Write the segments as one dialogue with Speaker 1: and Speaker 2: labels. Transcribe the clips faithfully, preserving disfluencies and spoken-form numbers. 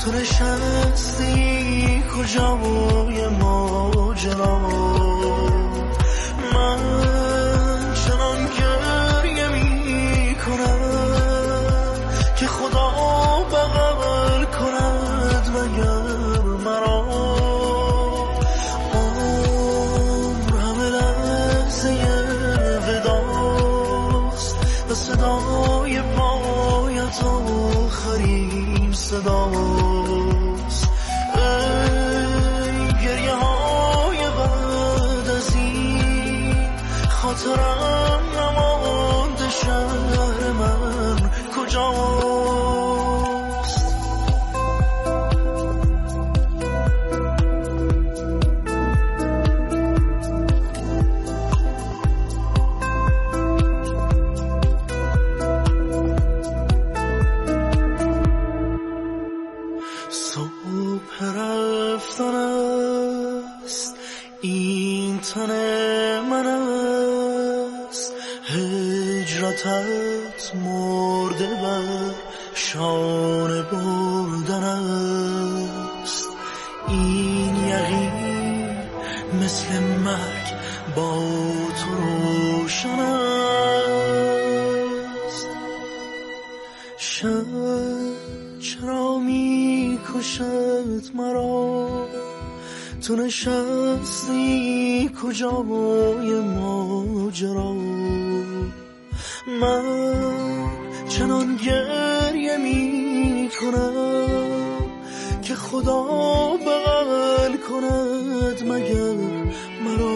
Speaker 1: تو نشستی کجای ماجرا، من چنان گریه می کنم که خدا بغل کند مگر مرا. عمر همه لحظه وداست و صدای پایت آخرین صداست. ای گریه های بعد از این خاطرم نمانده، شهر من کجاست؟ صبح رفتن است، این تن من است، هجرتت مرده بر شانه بردن است. این یقین مثل مرگ با تو روشن است. شب چرا می کشد مرا، تو نشستی کجای ماجرا، من چنان گریه می کنم که خدا بغل کند مگر مرا.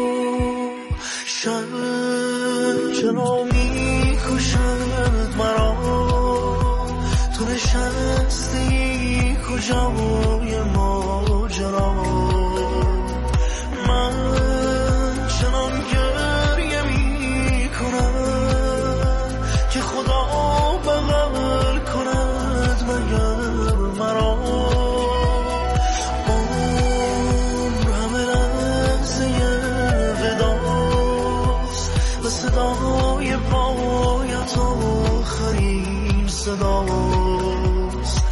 Speaker 1: شب چرا می کشد مرا، تو نشستی کجای ماجرا، من چنان گریه می کنم که خدا بغل کند مگر مرا. عمر همه لحظه وداست و صدای پایت آخرین صداست.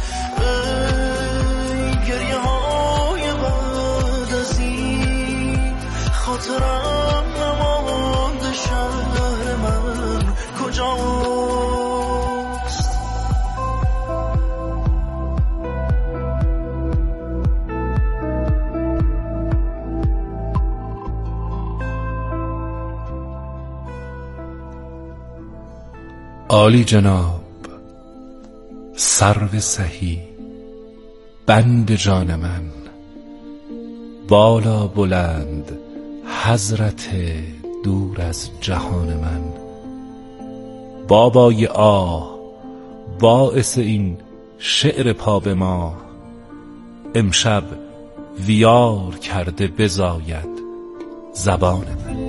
Speaker 1: ای گریه های بعد از این خاطرم نمانده، شهر من کجاست؟
Speaker 2: عالی جناب، سرو سهی، بند جان من، بالا بلند حضرت دور از جهان من. بابای آه باعث این شعر پا به ما، امشب ویار کرده بزاید زبان من.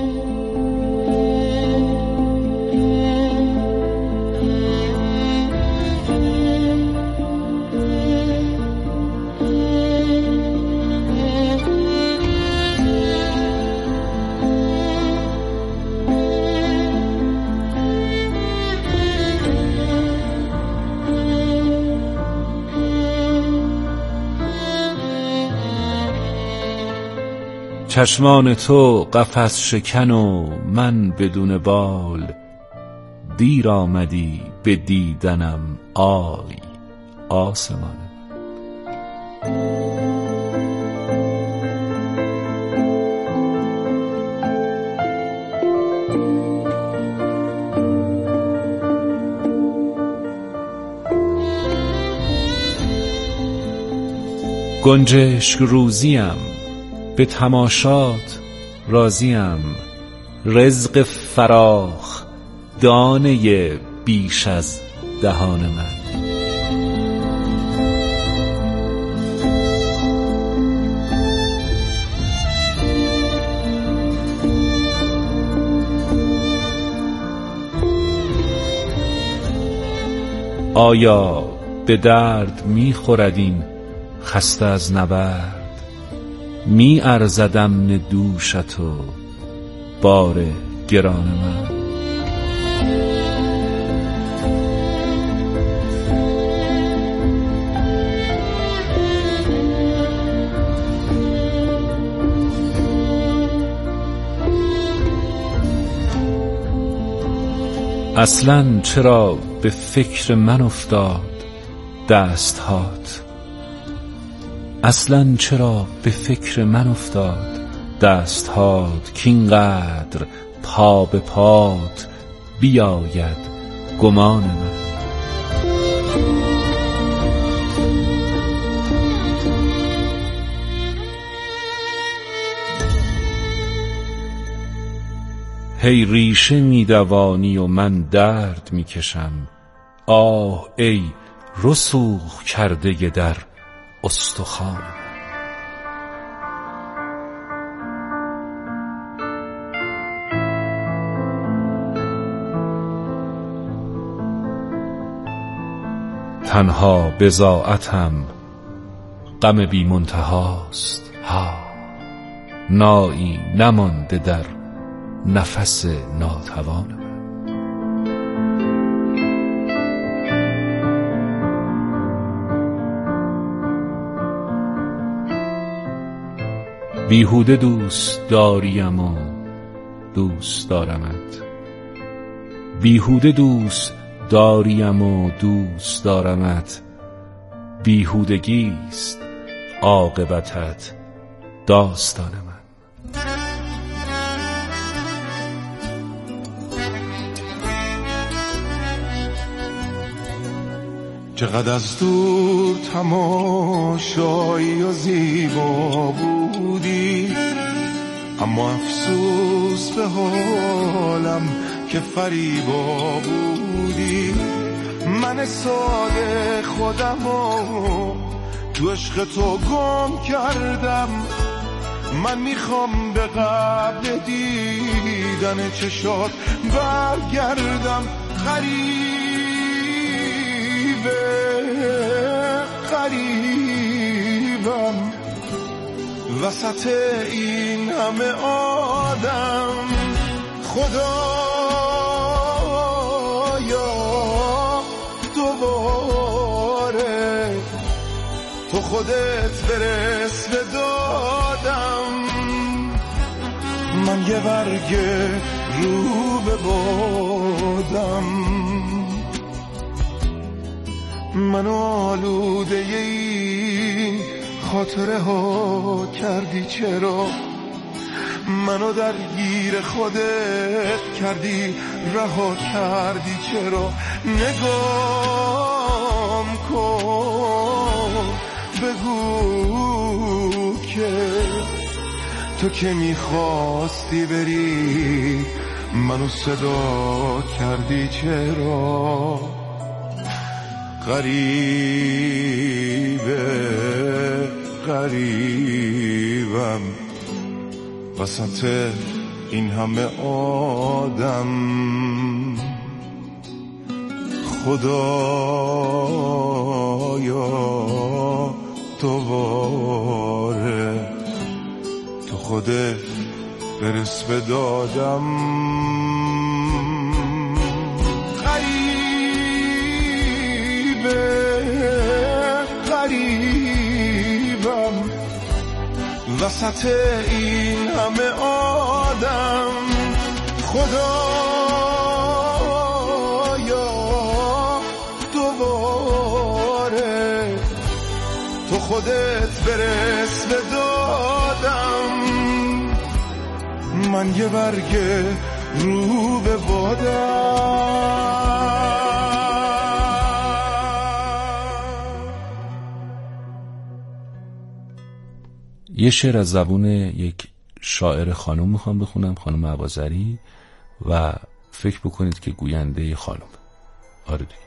Speaker 2: چشمان تو قفس شکن و من بدون بال، دیر آمدی به دیدنم آی آسمان. گنجشک روزیم، به تماشات راضیم، رزق فراخ دانه بیش از دهان من. آیا به درد می خورد این خسته از نبرد؟ می ارزدم دوشت و بار گران من. اصلاً چرا به فکر من افتاد دستهات؟ اصلاً چرا به فکر من افتاد دستهات که اینقدر پا به پات بیاید گمان من؟ هی ریشه می دوانی و من درد می کشم. آه ای رسوخ کرده در استخوان. تنها بضاعتم غم بی منتهاست. ها نایی نمانده در نفس ناتوان من. بیهوده دوست داریم و دوست دارمت. بیهوده دوست داریم و دوست دارمت. بیهودگیست عاقبتت داستان من.
Speaker 1: چقدر از دور تماشایی و زیبا بودی، اما افسوس به حالم که فریبا بودی. من ساده خودم و تو عشق تو گم کردم. من میخوام به قبل دیدن چشات برگردم. غریبم وسط این همه آدم. خدایا دوباره تو خودت برس به دادم. من یه برگ رو به بادم. منو آلوده این خاطره ها کردی. چرا منو درگیر خودت کردی رها کردی؟ چرا نگام کن بگو که تو که میخواستی بری منو صدا کردی؟ چرا غریبه غریبم وسط این همه آدم. خدایا دوباره تو خودت برس به دادم. غریبم وسط این همه آدم. خدایا دوباره تو خودت برس به دادم. من یه برگ رو به بادم.
Speaker 2: یه شعر از زبون یک شاعر خانم میخوام بخونم، خانم عوازری، و فکر بکنید که گوینده خانم. آره دیگه.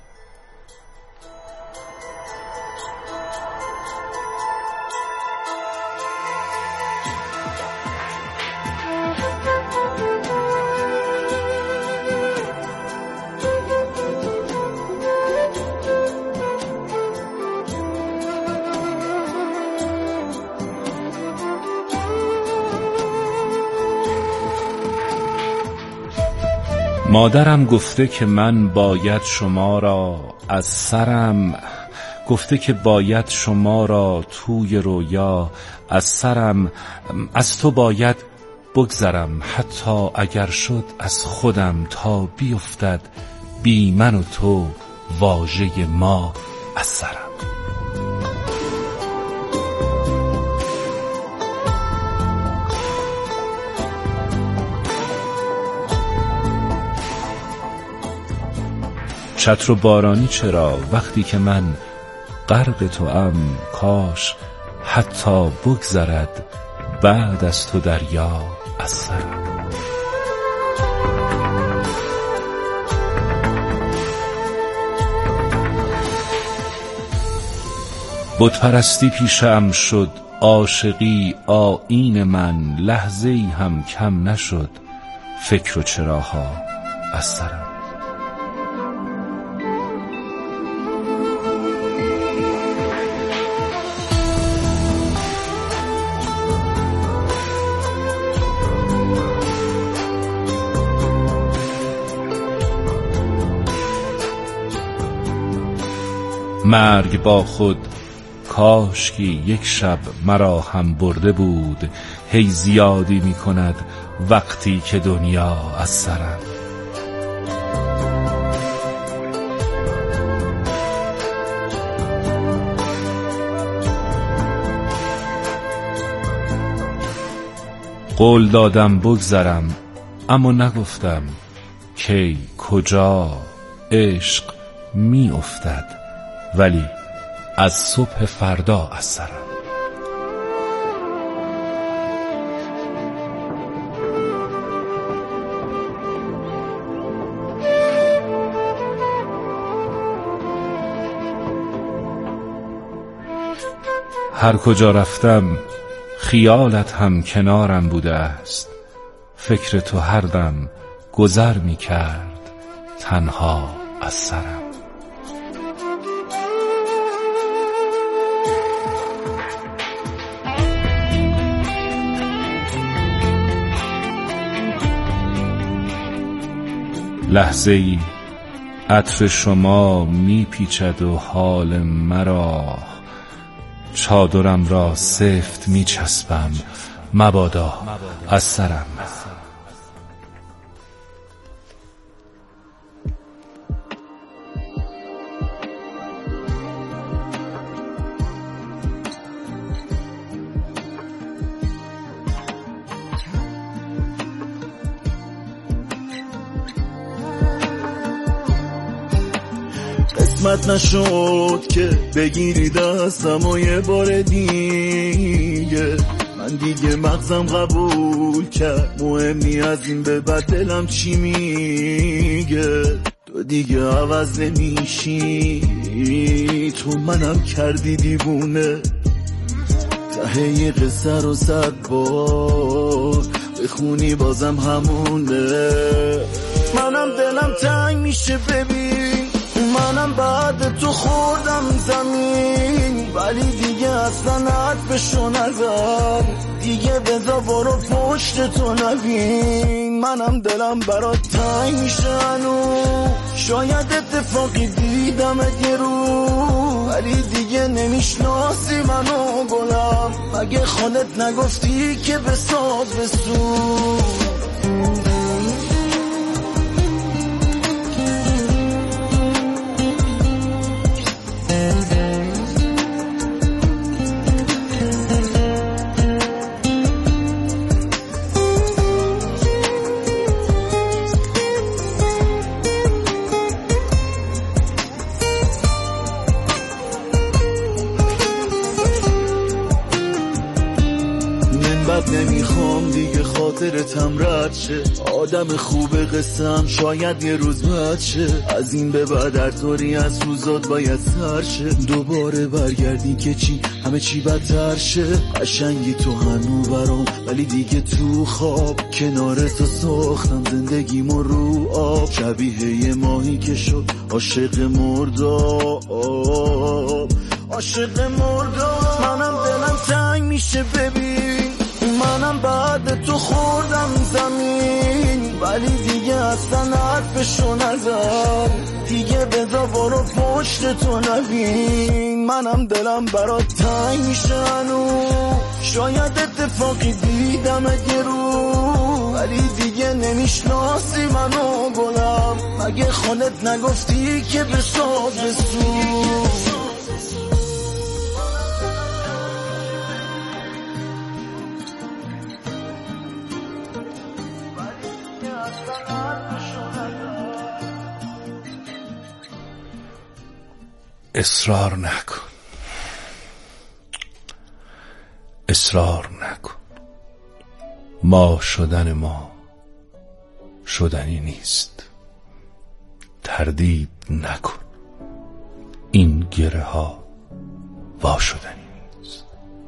Speaker 2: مادرم گفته که من باید شما را از سرم، گفته که باید شما را توی رویا از سرم، از تو باید بگذرم حتی اگر شد از خودم تا بیفتد بی من و تو واژه ما از سرم. چتر و بارانی چرا وقتی که من غرق توام، کاش حتی بگذرد بعد از تو دریا از سرم. بت پرستی پیشم شد، عاشقی آیین من، لحظه‌ای هم کم نشد فکر و چراها از سرم. مرگ با خود کاشکی یک شب مرا هم برده بود، هی زیادی می کند وقتی که دنیا از سرم. قول دادم بگذرم اما نگفتم کی کجا عشق می افتد، ولی از صبح فردا از سرم. هر کجا رفتم خیالت هم کنارم بوده است، فکر تو هر دم گذر می کرد تنها از سرم. لحظه ای عطر شما می پیچد و حال مرا، چادرم را سفت می چسبم مبادا از سرم.
Speaker 3: قسمت نشد که بگیری دستم و یه بار دیگه، من دیگه مغزم قبول کرد مهمی از این به بعد دلم چی میگه. تو دیگه عوض نمیشی، تو منم کردی دیوونه، ته یه قصه رو صد بار بخونی بازم همونه. منم دلم تنگ میشه ببین، منم بعد تو خوردم زمین، ولی دیگه اصلا حرفشو نزن، دیگه بذار برو پشت تو نبین. منم دلم برات تنگ میشه هنو، شاید اتفاقی دیدم یه رو، ولی دیگه نمیشناسی منو گلم، مگه خودت نگفتی که بساز بسو. نمیخوام دیگه خاطرتم رد شه، آدم خوب قصم شاید یه روز بد شه، از این به بعد هر طوری از روزات باید سر شه، دوباره برگردی که چی همه چی بدتر شه. قشنگی تو هنو برام ولی دیگه تو خواب، کنار تو ساختم زندگیمو رو آب، شبیه یه ماهی که شد عاشق مرداب، عاشق مرداب. منم دلم تنگ میشه ببین، منم بعد تو خوردم زمین، ولی دیگه اصلا حرفشو نزن، دیگه بذار برو پشت تو نبین. منم دلم برات تنگ میشه هنو، شاید اتفاقی دیدم یه رو، ولی دیگه نمیشناسی منو گلم. مگه خودت نگفتی که بساز بسوز؟
Speaker 2: اصرار نکن، اصرار نکن، ما شدن ما شدنی نیست. تردید نکن، این گره ها وا شدنی نیست.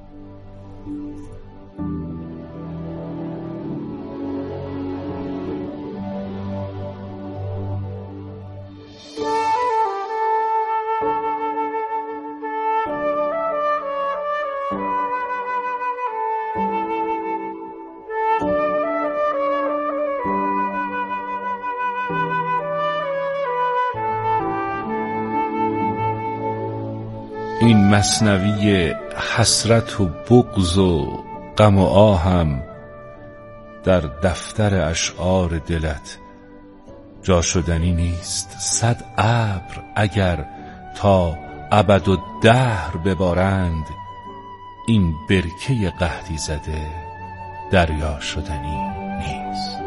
Speaker 2: این مثنوی حسرت و بغض و غم و آهم در دفتر اشعار دلت جا شدنی نیست. صد ابر اگر تا ابد و دهر ببارند، این برکه قحطی زده دریا شدنی نیست.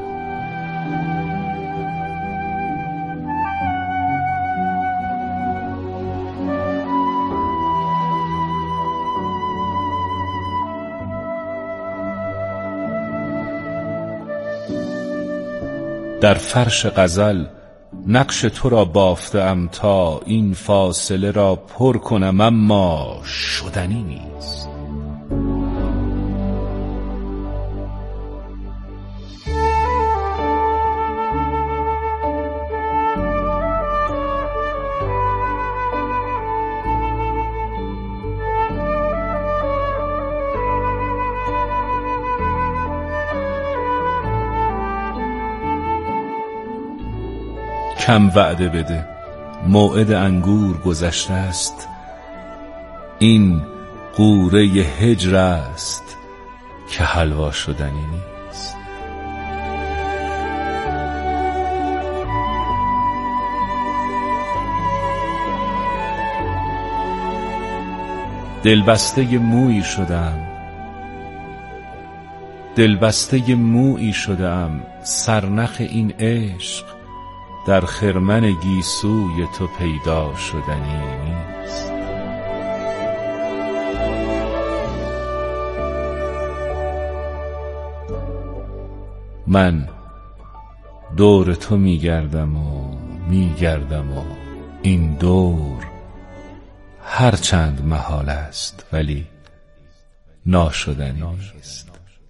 Speaker 2: در فرش غزل نقش تو را بافتم تا این فاصله را پر کنم، اما شدنی نیست. کم وعده بده، موعد انگور گذشته است. این قوره هجر است که حلوا شدنی نیست. دلبسته مویی شدم، دلبسته مویی شدم، سرنخ این عشق در خرمن گیسوی تو پیدا شدنی نیست. من دور تو میگردم و میگردم و این دور هرچند محال است ولی ناشدنی نیست.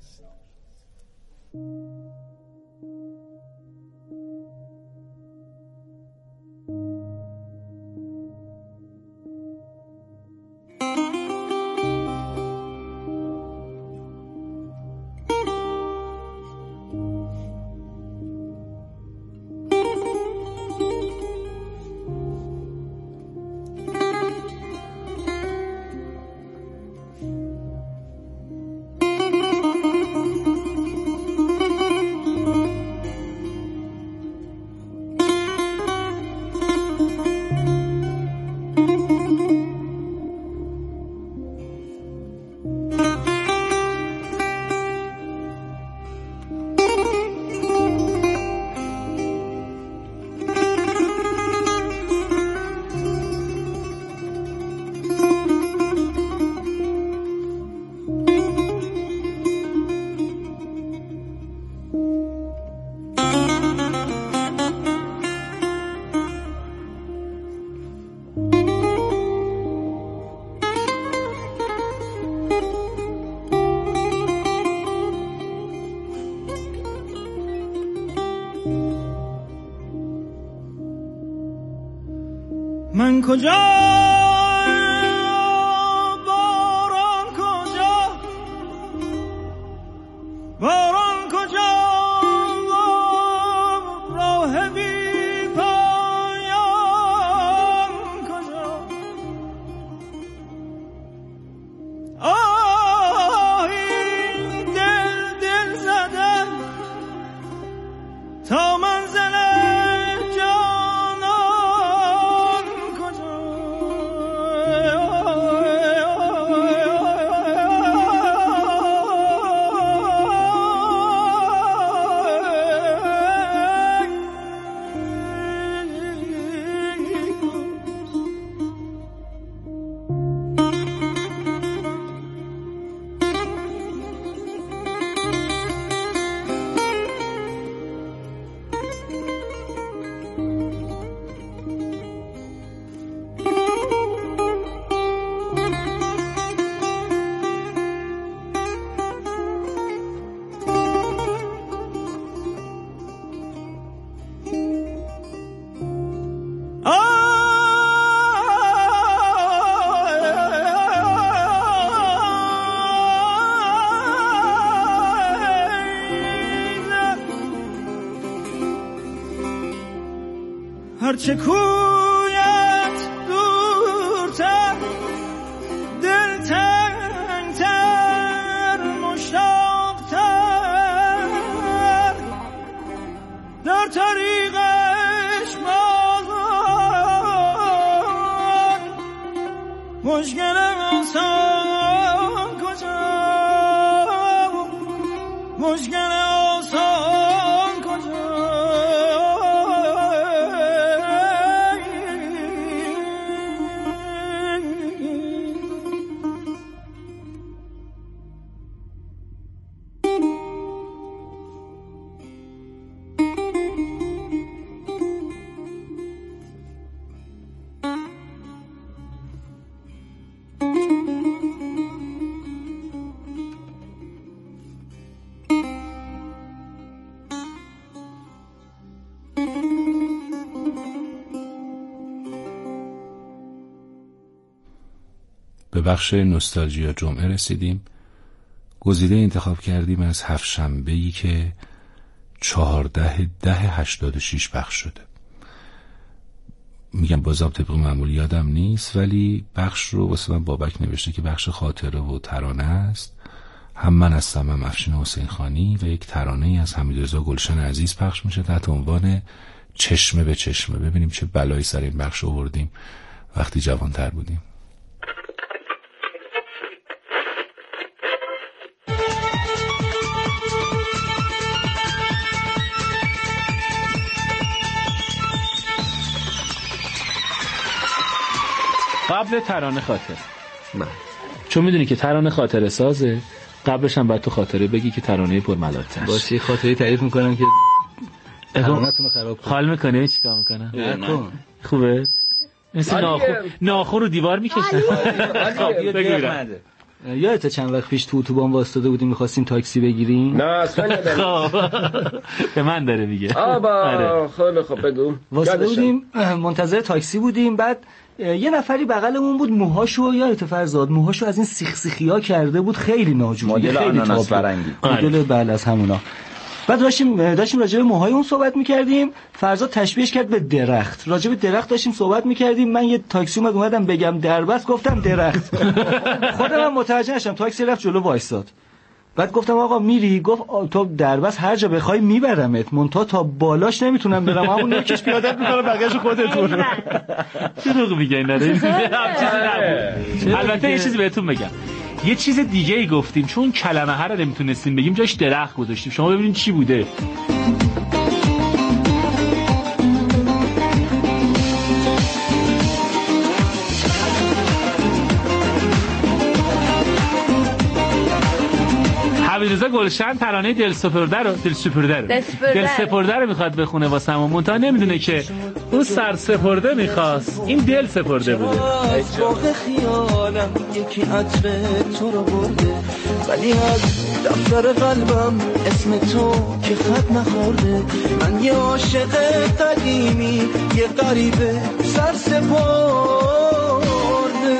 Speaker 4: من کجا باران کجا باران کجا راه بی پایان کجا آه این دل دل زدن هرچه کویت دورتر دل تنگتر مشتاقتر در طریقش بازان مشکلم آسان کجا مشکل آسان کجا
Speaker 2: به بخش نوستالژیا جمعه رسیدیم. گزیده انتخاب کردیم از هفت شنبه‌ای که چهارده ده هشتاد و شش پخش شده. میگم بازم طبق معمول یادم نیست، ولی بخش رو واسه من بابک نوشته که بخش خاطره و ترانه است. هم من هستم، هم افشین حسین خانی، و یک ترانه از حمیدرضا گلشن عزیز پخش میشه تحت عنوان چشمه به چشمه. ببینیم چه بلایی سر این بخش آوردیم وقتی جوان‌تر بودیم.
Speaker 5: قبل ترانه خاطر من، چون میدونی که ترانه خاطره سازه، قبلش هم باید تو خاطره بگی که ترانه پرملال‌تر
Speaker 6: باشه. خاطره تعریف میکنم که ترانه‌تون رو خراب کنم.
Speaker 5: حال میکنه چیکار میکنه؟
Speaker 6: نکن.
Speaker 5: خوبه؟ مثل ناخن ناخن رو دیوار میکشه.
Speaker 6: خب بگیرم. یادت چند وقت پیش تو اتوبان واسطاده بودیم می‌خواستیم تاکسی بگیریم؟
Speaker 7: نه اصلا یادم
Speaker 5: به من داره میگه.
Speaker 7: آبا خیلی خوب بگو.
Speaker 6: واسطاده بودیم منتظر تاکسی بودیم، بعد یه نفری بغلمون بود موهاشو یادت فرزاد موهاشو از این سیخ سیخیا کرده بود، خیلی ناجوری،
Speaker 7: مدل
Speaker 6: خیلی
Speaker 7: آناناس فرنگی،
Speaker 6: مدل بله از همونا. بعد داشتیم داشتیم راجع به موهای اون صحبت می‌کردیم. فرزاد تشبیهش کرد به درخت. راجع به درخت داشتیم صحبت می‌کردیم. من یه تاکسی اومد اومدم بگم دربست، گفتم درخت. خودم هم متوجه نشدم. تاکسی رفت جلو وایساد. بعد گفتم آقا میری؟ گفت تو دربست هر جا بخوای میبرمت، منتها تا بالاش نمیتونم برم، همون نوکش پیادت میکنم بقیه‌شو خودتون.
Speaker 5: دروغ میگه اینا رو. البته یه چیزی بهتون بگم، یه چیز دیگه ای گفتیم، چون کلمه هر رو نمیتونستیم بگیم جاش درخت گذاشتیم. شما ببینید چی بوده. حمیدرضا گلشن ترانه دل سپرده رو دل سپرده رو دل سپرده رو میخواد بخونه واسمون، منتها نمیدونه که اون سر سپرده میخواست، این دل سپرده بوده.
Speaker 3: باغ خیالم یکی عطر تو رو برده، ولی از دفتر قلبم اسم تو که خط نخورده. من یه عاشق قدیمی، یه غریبه سر سپرده.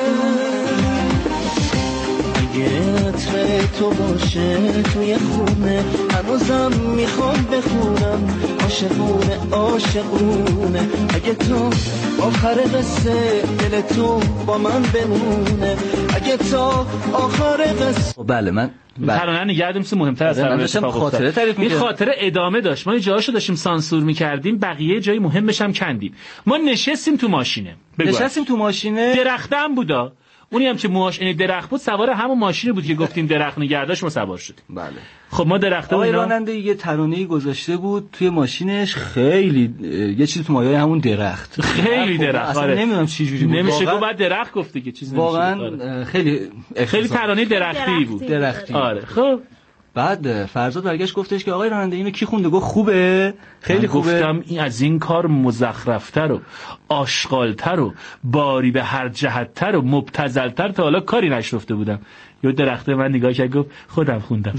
Speaker 3: عطر تو باشه توی خونه، هنوزم میخوام بخونم عاشقونه عاشقونه. اگه تو آخر قصه دل تو با من بمونه، اگه تا آخر قصه.
Speaker 6: بله من
Speaker 5: ترانه نگردیم سه مهمتر از ترانه
Speaker 6: خاطره تعریف
Speaker 5: این خاطره ادامه داشت. ما جاهاشو داشتیم سانسور میکردیم، بقیه جای مهمش هم کندیم. ما نشستیم تو ماشینه
Speaker 6: نشستیم تو ماشینه
Speaker 5: درختم بودا، اونی هم که موهاش این درخت بود سوار همون ماشینی بود که گفتیم درخت نگرداش ما سوار شدیم.
Speaker 6: بله.
Speaker 5: خب ما درخته
Speaker 6: آقای راننده یه ترانه‌ای گذاشته بود توی ماشینش، خیلی یه چیزی تو مایه همون درخت،
Speaker 5: خیلی درخت.
Speaker 6: آره نمیدونم چه جوری بود،
Speaker 5: نمیشه گفت بعد درخت گفته که چیز نمیشه.
Speaker 6: واقعا خیلی
Speaker 5: خیلی ترانه درختی بود.
Speaker 6: درختی.
Speaker 5: آره. خب
Speaker 6: بعد فرزاد برگشت گفتش که آقای راننده اینو کی خونده؟ گفت خوبه، خیلی خوبه.
Speaker 5: گفتم این از این کار مزخرفتر و آشغالتر و باری به هر جهتتر و مبتذلتر تا حالا کاری نشرفته بودم. یه درخته من نگاه کرد گفت خودم خوندم.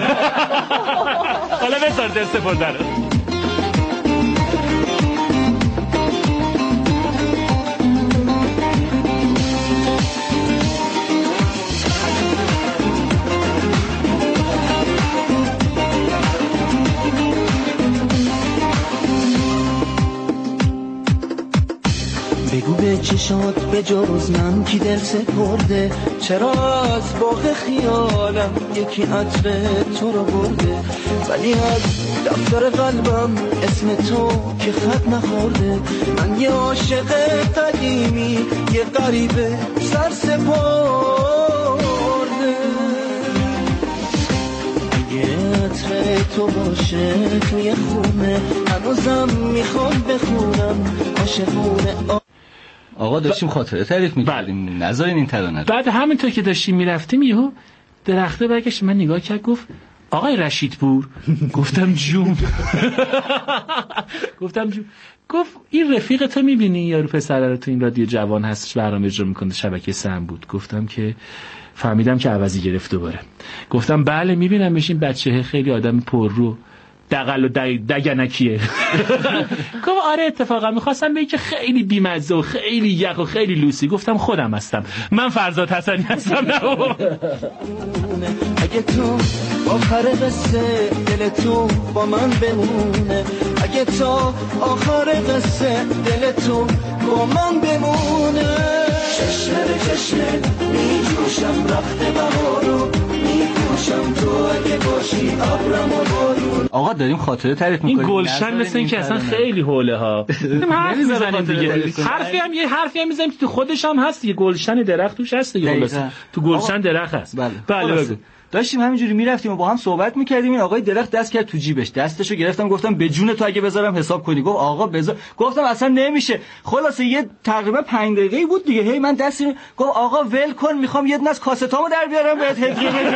Speaker 5: حالا بذار دل سپرده رو.
Speaker 3: چشات به جز من کی دل سپرده، چرا از باغ خیالم یکی عطر تو رو برده، ولی از دفتر قلبم اسم تو که خط نخورده. من یه عاشق قدیمی یه غریبه سر سپرده، اگه عطر تو باشه توی خونه هنوزم میخوام بخونم عاشقونه.
Speaker 6: آقا داشتیم خاطره تعریف می‌کردیم، نذارین این ترانه.
Speaker 5: بعد همینطور که داشتیم میرفتیم یهو درخته برگشت من نگاه کرد گفت آقای رشیدپور. گفتم جون. گفتم جون. گفت این رفیق تو میبینی یارو پسره رو تو این رادیو جوان هستش برنامه اجرا میکنه شبکه سم بود. گفتم که فهمیدم که عوضی گرفت دوباره. گفتم بله میبینم بشین بچه خیلی آدم پررو دقل و دگنکیه. گفت آره اتفاقا میخواستم بگی که خیلی بیمزه و خیلی یخ و خیلی لوسی. گفتم خودم هستم، من فرزاد حسنی هستم. نه
Speaker 3: اگه تو آخر قصه دل تو با من بمونه، اگه تو آخر قصه دل تو با من بمونه. چشم به چشم میجوشم رخت بهارو میپوشم، تو اگه باشی ابرم و بارون.
Speaker 6: آقا داریم خاطره تعریف میکنیم.
Speaker 5: این گلشن مثل این که اصلا خیلی حوله ها. حرف میزنیم دیگه. حرفی هم یه حرفی هم میزنیم که تو خودش هم هست یه گلشن درخت توش هست دیگه. تو گلشن درخت هست.
Speaker 6: بله
Speaker 5: بله بگو.
Speaker 6: داشتیم همینجوری میرفتیم و با هم صحبت میکردیم. این آقای درخت دست کرد تو جیبش، دستشو گرفتم گفتم به جون تو اگه بذارم حساب کنی. گفت آقا بذار. گفتم اصلا نمیشه. خلاصه یه تقریبا پنج دقیقه‌ای بود دیگه. هی من دستی گفت آقا ول کن میخوام یه دونه از کاستامو در بیارم بهت هدیه بدم.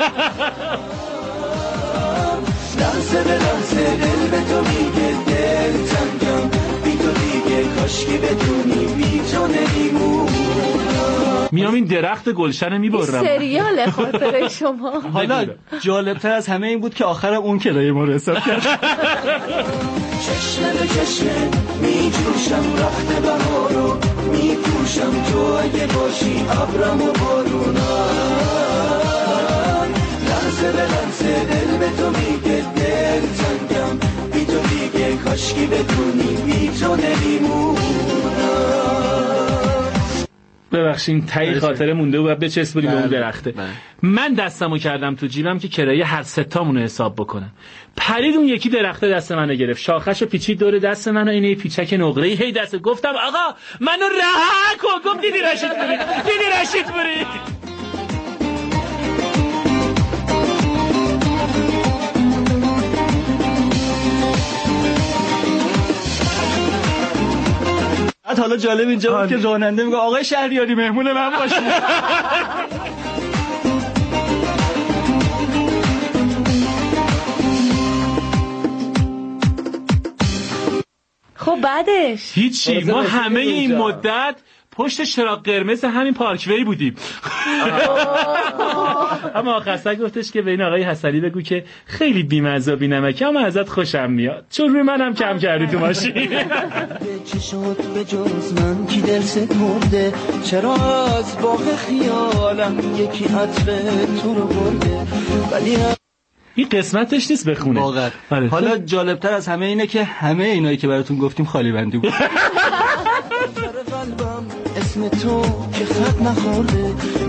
Speaker 3: لحظه به لحظه دل به تو میگه دل تنگم بی تو دیگه کاشکی بدونی بی تو نمیمونم.
Speaker 5: میام این درخت گلشن میبرم.
Speaker 8: سریال خاطره شما.
Speaker 6: حالا جالبتر از همه این بود که آخرم اون کرایه ما رو حساب کرد.
Speaker 3: چشم به چشم میجوشم رخت بهارو میپوشم، تو اگه باشی ابرم و بارونم. لحظه به لحظه دل به تو میگه دل تنگم بی تو دیگه کاشکی بدونی بی تو نمیمونم.
Speaker 5: ببخشید تایی خاطره مونده و بچسبونی به اون درخته. من دستمو کردم تو جیبم که کرایه هر ستامونو حساب بکنم. پرید اون یکی درخته دست منو گرفت، شاخشو پیچید دور دست منو، اینه پیچک نقره‌ای هی دست. گفتم آقا منو رها کن. گفت دیدی رشیدپوری، دیدی رشیدپوری.
Speaker 6: بعد حالا جالب اینجا بود که راننده میگه آقای شهریاری مهمون من باشید.
Speaker 8: خب بعدش
Speaker 5: هیچی. ما همه این مدت پشت چراغ قرمز همین پارکوی بودیم. اما آخر گفتش که به این آقای حسنی بگو که خیلی بی‌مزه و بی‌نمکی اما ازت خوشم میاد، چون روی منم کم کردی تو ماشین.
Speaker 3: چه شد به جز من کی دل سپرده، چرا از باغ خیالم یکی عطر تو رو برده، ولی
Speaker 5: این قسمتش نیست بخونه
Speaker 6: واقعا. حالا جالبتر از همه اینه که همه اینایی که براتون گفتیم خالی بندی بود.
Speaker 3: اسم تو که خط نخورده،